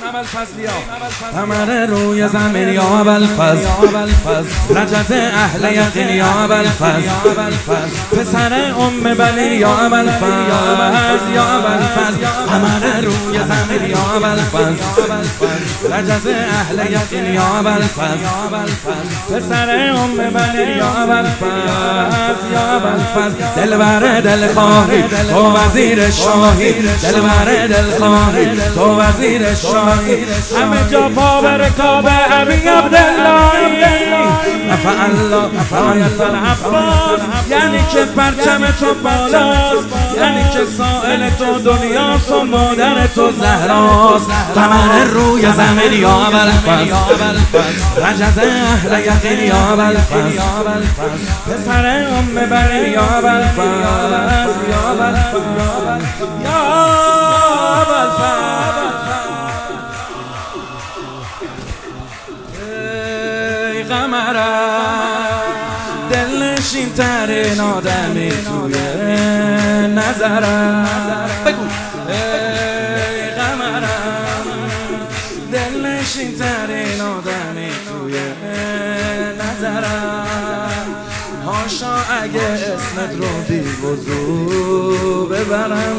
قمر روی زمین یا ابوالفضل، رجز اهل یقین یا ابوالفضل، پسر ام بنین یا ابوالفضل، یا ابوالفضل. قمر روی زمین یا ابوالفضل، رجز اهل یقین یا ابوالفضل، پسر ام بنین یا ابوالفضل، یا ابوالفضل. دلبر دلخواهی تو وزیر شاهی، دلبر دلخواهی تو وزیر شاهی، همه جا پا بر کعبه ابی عبداللهی. نفع الله آیت العباس، یعنی که پرچم تو بالاست، یعنی که سائل تو دنیاست و مادر تو زهراست. قمر روی زمین یا ابوالفضل، رجز اهل یقین یا ابوالفضل، پسر ام بنین یا ابوالفضل، یا ابوالفضل، یا ابوالفضل. ای قمرم دلنشین ترین آدمی توی نظرم، بگو. ای قمرم دلنشین ترین آدمی توی نظرم، هاشا اگه اسمت رو بی وضو ببرم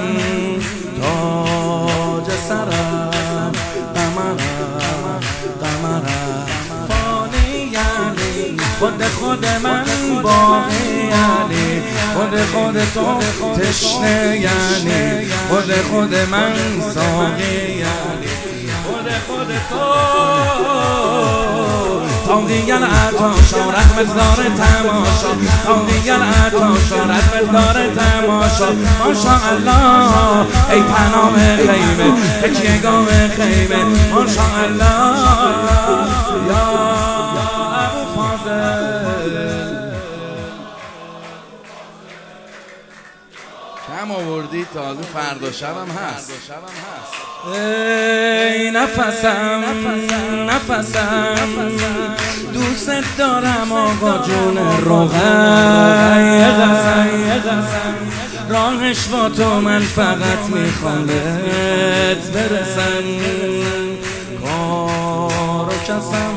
تاج سرم. قمرم قمرم فانی یعنی خود من باقی، یعنی خود تو تشنه، یعنی خود من ساقی، یعنی خود تو تاقیان عطاشا رحمت دار تماشا، تاقیان عطاشا رحمت دار تماشا. ماشاءالله ای پناه خیمه، تکیهگاه خیمه، ماشاءالله یا ابوالفضل. کم آوردی تازه فردا شبم هست. ای نفسم دوست دارم آقا جون رقیقم، راهش با تو من فقط میخوام بهت برسم. کار و کسم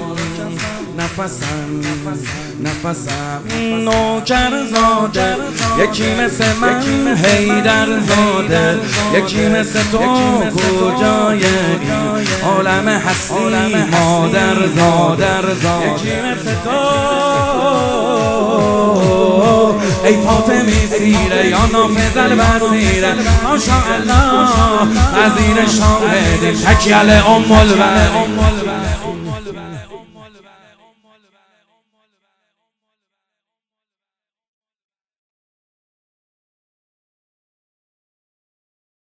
نفسم نوکر زاده، یکی مثل من حیدر زاده، یکی مثل تو کجای این عالم هستی مادر زاده، یکی مثل تو ای فاطمی سیره یا نافذ البصیره. ماشاءالله وزیر شاهد تکیل ام البنین.